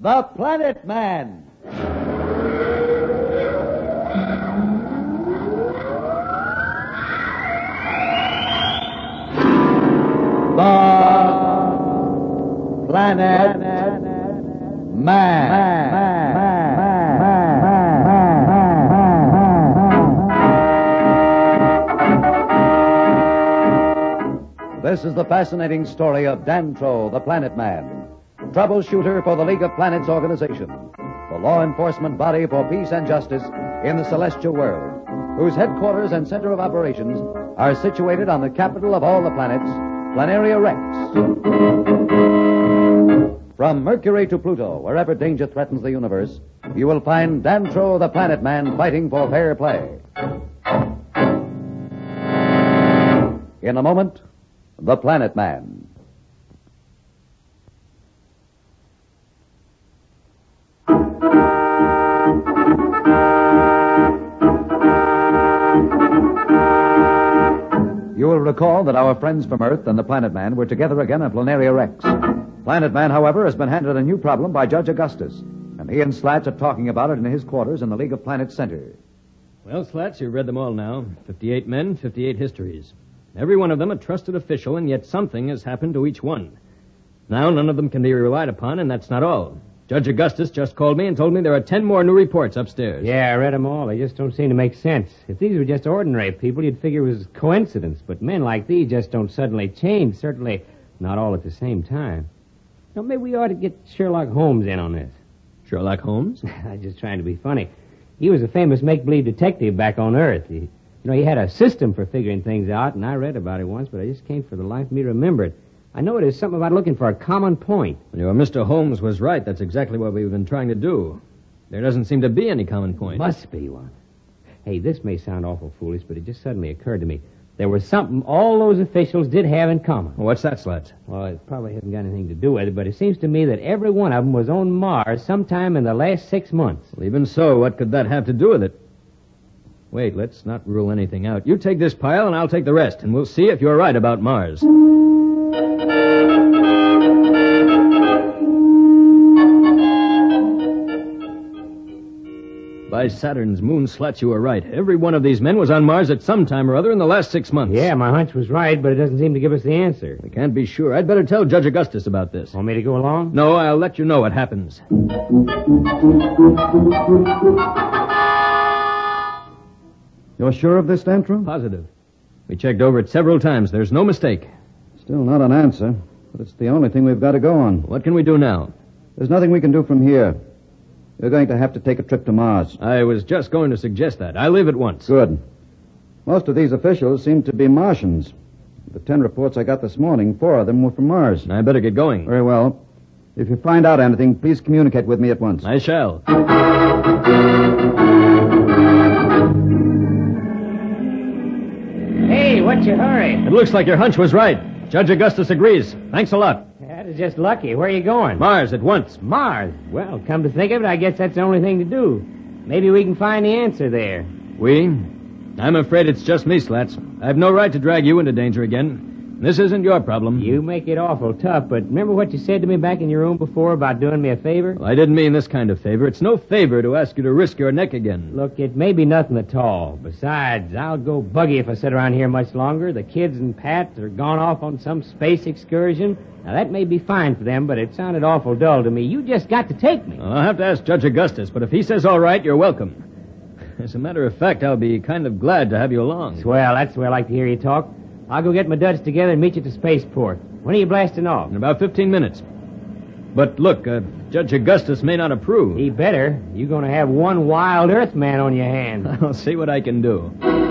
The Planet Man. The Planet Man. This is the fascinating story of Dantro, the Planet Man, troubleshooter for the League of Planets organization, the law enforcement body for peace and justice in the celestial world, whose headquarters and center of operations are situated on the capital of all the planets, Planaria Rex. From Mercury to Pluto, wherever danger threatens the universe, you will find Dantro, the Planet Man, fighting for fair play. In a moment, The Planet Man. You will recall that our friends from Earth and the Planet Man were together again at Planaria Rex. Planet Man, however, has been handed a new problem by Judge Augustus, and he and Slats are talking about it in his quarters in the League of Planets Center. Well, Slats, you've read them all now. 58 men, 58 histories. Every one of them a trusted official, and yet something has happened to each one. Now, none of them can be relied upon, and that's not all. Judge Augustus just called me and told me there are 10 more new reports upstairs. Yeah, I read them all. They just don't seem to make sense. If these were just ordinary people, you'd figure it was coincidence. But men like these just don't suddenly change. Certainly not all at the same time. Now, maybe we ought to get Sherlock Holmes in on this. Sherlock Holmes? I'm just trying to be funny. He was a famous make-believe detective back on Earth. He had a system for figuring things out, and I read about it once, but I just can't for the life of me remember it. I know it is something about looking for a common point. Well, Mr. Holmes was right. That's exactly what we've been trying to do. There doesn't seem to be any common point. Must be one. Hey, this may sound awful foolish, but it just suddenly occurred to me. There was something all those officials did have in common. Well, what's that, Slats? Well, it probably hasn't got anything to do with it, but it seems to me that every one of them was on Mars sometime in the last 6 months. Well, even so, what could that have to do with it? Wait, let's not rule anything out. You take this pile, and I'll take the rest, and we'll see if you're right about Mars. By Saturn's moon, Slats, you were right. Every one of these men was on Mars at some time or other in the last 6 months. Yeah, my hunch was right, but it doesn't seem to give us the answer. We can't be sure. I'd better tell Judge Augustus about this. Want me to go along? No, I'll let you know what happens. You're sure of this, Dantro? Positive. We checked over it several times. There's no mistake. Still not an answer, but it's the only thing we've got to go on. What can we do now? There's nothing we can do from here. You're going to have to take a trip to Mars. I was just going to suggest that. I'll leave at once. Good. Most of these officials seem to be Martians. The 10 reports I got this morning, 4 of them were from Mars. I better get going. Very well. If you find out anything, please communicate with me at once. I shall. Hey, what's your hurry? It looks like your hunch was right. Judge Augustus agrees. Thanks a lot. That is just lucky. Where are you going? Mars, at once. Mars? Well, come to think of it, I guess that's the only thing to do. Maybe we can find the answer there. We? I'm afraid it's just me, Slats. I have no right to drag you into danger again. This isn't your problem. You make it awful tough, but remember what you said to me back in your room before about doing me a favor? Well, I didn't mean this kind of favor. It's no favor to ask you to risk your neck again. Look, it may be nothing at all. Besides, I'll go buggy if I sit around here much longer. The kids and Pat are gone off on some space excursion. Now, that may be fine for them, but it sounded awful dull to me. You just got to take me. Well, I'll have to ask Judge Augustus, but if he says all right, you're welcome. As a matter of fact, I'll be kind of glad to have you along. Well, that's the way I like to hear you talk. I'll go get my duds together and meet you at the spaceport. When are you blasting off? In about 15 minutes. But look, Judge Augustus may not approve. He better. You're going to have one wild Earth man on your hands. I'll see what I can do.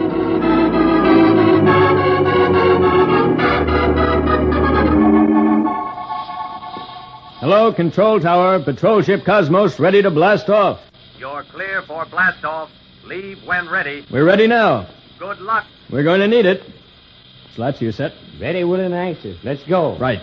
Hello, Control Tower. Patrol Ship Cosmos ready to blast off. You're clear for blast-off. Leave when ready. We're ready now. Good luck. We're going to need it. Slats, you set? Ready, willing, and anxious. Let's go. Right.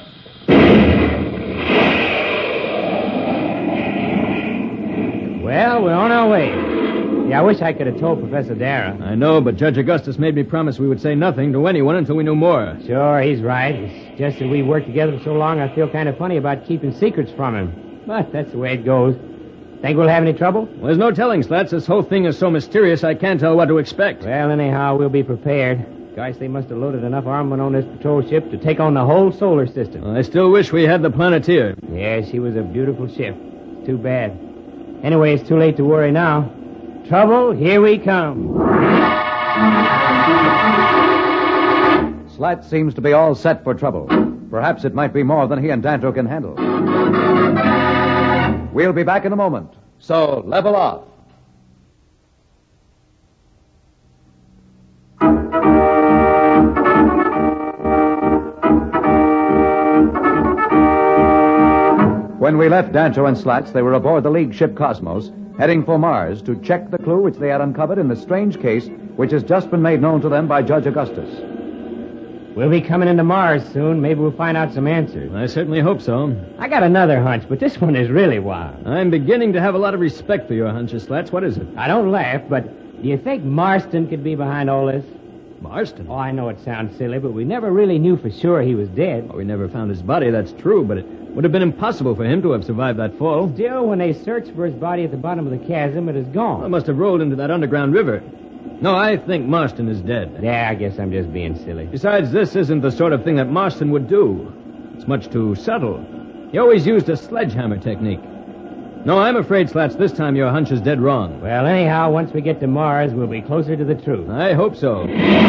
Well, we're on our way. Yeah, I wish I could have told Professor Dara. I know, but Judge Augustus made me promise we would say nothing to anyone until we knew more. Sure, he's right. It's just that we worked together for so long, I feel kind of funny about keeping secrets from him. But that's the way it goes. Think we'll have any trouble? Well, there's no telling, Slats. This whole thing is so mysterious, I can't tell what to expect. Well, anyhow, we'll be prepared. Gosh, they must have loaded enough armament on this patrol ship to take on the whole solar system. Well, I still wish we had the Planeteer. Yeah, she was a beautiful ship. Too bad. Anyway, it's too late to worry now. Trouble, here we come. Slat seems to be all set for trouble. Perhaps it might be more than he and Dantro can handle. We'll be back in a moment. So, level off. When we left Dantro and Slats, they were aboard the League ship Cosmos, heading for Mars to check the clue which they had uncovered in the strange case which has just been made known to them by Judge Augustus. We'll be coming into Mars soon. Maybe we'll find out some answers. I certainly hope so. I got another hunch, but this one is really wild. I'm beginning to have a lot of respect for your hunches, Slats. What is it? I don't laugh, but do you think Marston could be behind all this? Marston? Oh, I know it sounds silly, but we never really knew for sure he was dead. Well, we never found his body, that's true, but it would have been impossible for him to have survived that fall. Still, when they searched for his body at the bottom of the chasm, it is gone. It must have rolled into that underground river. No, I think Marston is dead. Yeah, I guess I'm just being silly. Besides, this isn't the sort of thing that Marston would do. It's much too subtle. He always used a sledgehammer technique. No, I'm afraid, Slats, this time your hunch is dead wrong. Well, anyhow, once we get to Mars, we'll be closer to the truth. I hope so.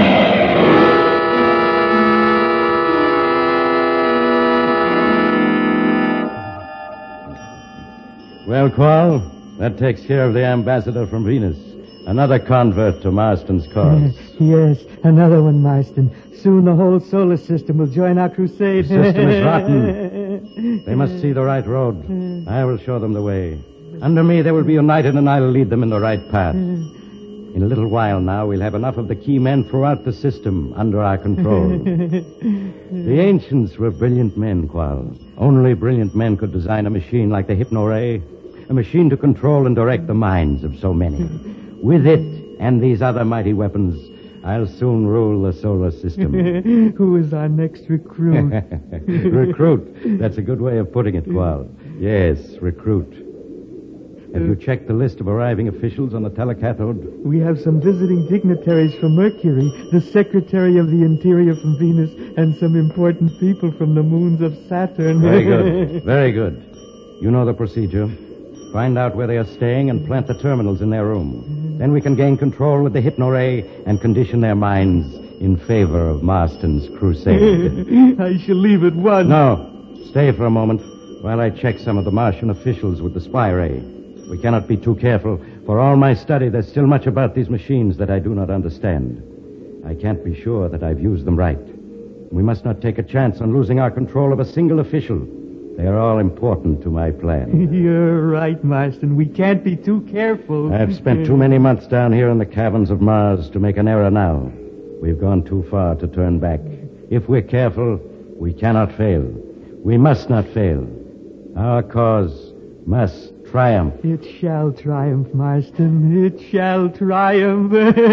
Well, Qual, that takes care of the ambassador from Venus. Another convert to Marston's cause. Yes, another one, Marston. Soon the whole solar system will join our crusade. The system is rotten. They must see the right road. I will show them the way. Under me, they will be united, and I'll lead them in the right path. In a little while now, we'll have enough of the key men throughout the system under our control. The ancients were brilliant men, Qual. Only brilliant men could design a machine like the Hypno-Ray, a machine to control and direct the minds of so many. With it and these other mighty weapons, I'll soon rule the solar system. Who is our next recruit? Recruit. That's a good way of putting it, Qual. Yes, recruit. Have you checked the list of arriving officials on the telecathode? We have some visiting dignitaries from Mercury, the Secretary of the Interior from Venus, and some important people from the moons of Saturn. Very good. Very good. You know the procedure. Find out where they are staying and plant the terminals in their room. Then we can gain control with the Hypno-Ray and condition their minds in favor of Marston's crusade. I shall leave at once. No. Stay for a moment while I check some of the Martian officials with the spy ray. We cannot be too careful. For all my study, there's still much about these machines that I do not understand. I can't be sure that I've used them right. We must not take a chance on losing our control of a single official. They are all important to my plan. You're right, Marston. We can't be too careful. I've spent too many months down here in the caverns of Mars to make an error now. We've gone too far to turn back. If we're careful, we cannot fail. We must not fail. Our cause must triumph. It shall triumph, Marston. It shall triumph.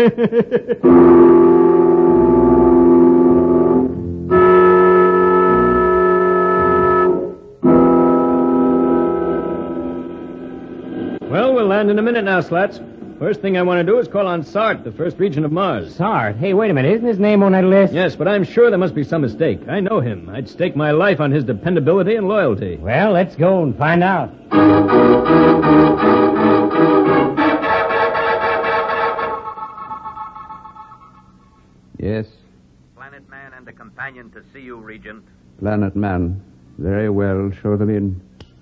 Well, we'll land in a minute now, Slats. First thing I want to do is call on Sart, the first region of Mars. Sart? Hey, wait a minute. Isn't his name on that list? Yes, but I'm sure there must be some mistake. I know him. I'd stake my life on his dependability and loyalty. Well, let's go and find out. Yes, Planet Man and a companion to see you, Regent. Planet Man. Very well. Show them in.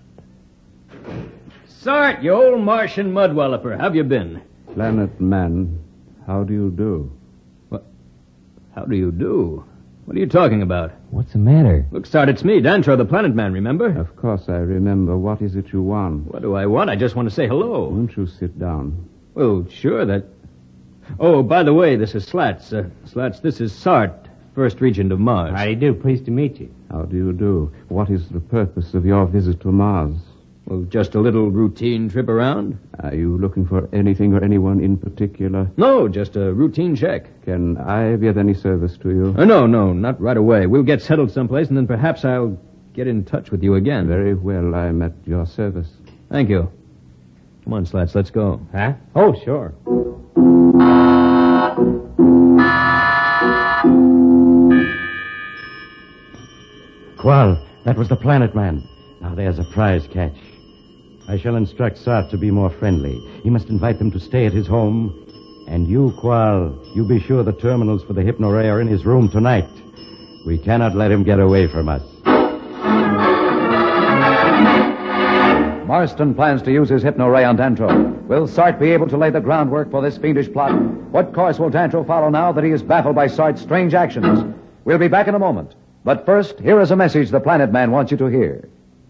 Sart, you old Martian mudwalloper, how have you been? Planet Man, how do you do? What? How do you do? What are you talking about? What's the matter? Look, Sart, it's me, Dantro, the Planet Man, remember? Of course I remember. What is it you want? What do I want? I just want to say hello. Won't you sit down? Well, sure, that... Oh, by the way, this is Slats. Slats, this is Sart, first regent of Mars. How do you do? Pleased to meet you. How do you do? What is the purpose of your visit to Mars? Well, just a little routine trip around. Are you looking for anything or anyone in particular? No, just a routine check. Can I be of any service to you? No, not right away. We'll get settled someplace, and then perhaps I'll... get in touch with you again. Very well, I'm at your service. Thank you. Come on, Slats, let's go. Huh? Oh, sure. Qual, that was the Planet Man. Now there's a prize catch. I shall instruct Sartre to be more friendly. He must invite them to stay at his home. And you, Qual, you be sure the terminals for the Hypno-Ray are in his room tonight. We cannot let him get away from us. Marston plans to use his Hypno-Ray on Dantro. Will Sartre be able to lay the groundwork for this fiendish plot? What course will Dantro follow now that he is baffled by Sartre's strange actions? We'll be back in a moment. But first, here is a message the Planet Man wants you to hear.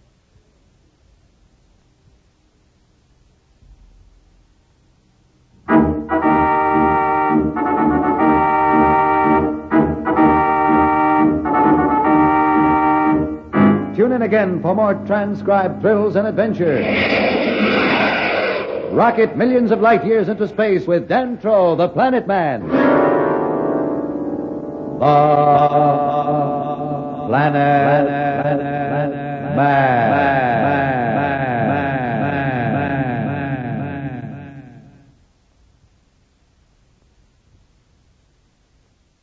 Tune in again for more transcribed thrills and adventures. Rocket millions of light years into space with Dantro, the Planet Man. The Planet Man.